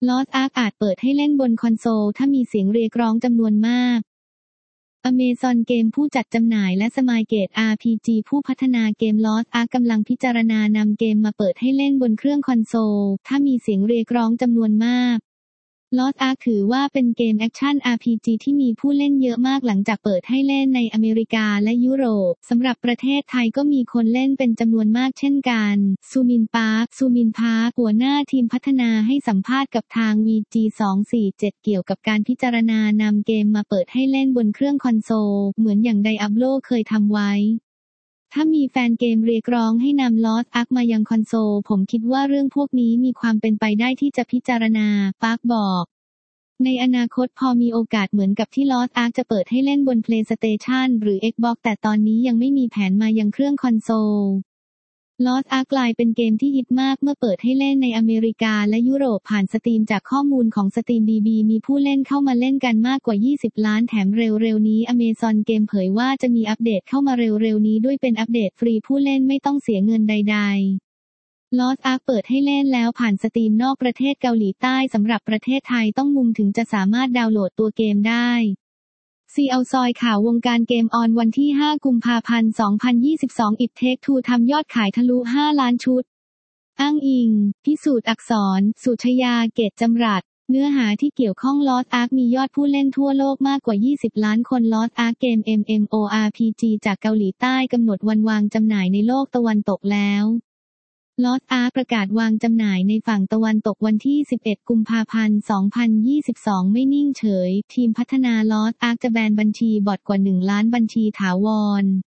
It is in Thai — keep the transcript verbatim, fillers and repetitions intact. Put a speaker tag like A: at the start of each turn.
A: Lost Ark อาจเปิดให้เล่นบนคอนโซลถ้ามีเสียงเรียกร้องจำนวนมาก Amazon Game ผู้จัดจำหน่ายและ Smilegate อาร์ พี จี ผู้พัฒนาเกม Lost Ark กำลังพิจารณานำเกมมาเปิดให้เล่นบนเครื่องคอนโซลถ้ามีเสียงเรียกร้องจำนวนมาก Lost Ark ถือว่าเป็นเกมแอคชั่น อาร์ พี จี ที่มีผู้เล่นเยอะมากหลังจากเปิดให้เล่นในอเมริกาและยุโรปสำหรับประเทศไทยก็มีคนเล่นเป็นจำนวนมากเช่นกันซูมินปาร์คซูมินพาร์คหัวหน้าทีมพัฒนาให้สัมภาษณ์กับทาง วี จี สองสี่เจ็ด เกี่ยวกับการพิจารณานำเกมมาเปิดให้เล่นบนเครื่องคอนโซลเหมือนอย่าง Diablo เคยทำไว้ถ้ามีแฟนเกมเรียกร้องให้นำ Lost Ark มายังคอนโซลผมคิดว่าเรื่องพวกนี้มีความเป็นไปได้ที่จะพิจารณาปาร์คบอกในอนาคตพอมีโอกาสเหมือนกับที่ Lost Ark จะเปิดให้เล่นบน PlayStation หรือ Xbox แต่ตอนนี้ยังไม่มีแผนมายังเครื่องคอนโซล Lost Ark กลายเป็นเกมที่ฮิตมากเมื่อเปิดให้เล่นในอเมริกาและยุโรปผ่าน Steam จากข้อมูลของ SteamDB มีผู้เล่นเข้ามาเล่นกันมากกว่ายี่สิบล้านแถมเร็วๆนี้ Amazon Game เผยว่าจะมีอัปเดตเข้ามาเร็วๆนี้ด้วยเป็นอัปเดตฟรีผู้เล่นไม่ต้องเสียเงินใดๆLost Ark เปิดให้เล่นแล้วผ่านสตรีมนอกประเทศเกาหลีใต้สำหรับประเทศไทยต้องมุมถึงจะสามารถดาวน์โหลดตัวเกมได้ซีเอาซอยข่าววงการเกมออนวันที่ห้ากุมภาพันธ์สองพันยี่สิบสอง It Take Two ทำยอดขายทะลุห้าล้านชุดอ้างอิงพิสูจน์อักษรสุชยาเกตจำรัดเนื้อหาที่เกี่ยวข้อง Lost Ark มียอดผู้เล่นทั่วโลกมากกว่ายี่สิบล้านคน Lost Ark เกม เอ็ม เอ็ม โอ อาร์ พี จี จากเกาหลีใต้กำหนดวันวางจำหน่ายในโลกตะวันตกแล้วLost Ark ประกาศวางจำหน่ายในฝั่งตะวันตกวันที่สิบเอ็ดกุมภาพันธ์สองพันยี่สิบสองไม่นิ่งเฉยทีมพัฒนา Lost Ark จะแบนบัญชีบอทกว่าหนึ่งล้านบัญชีถาวร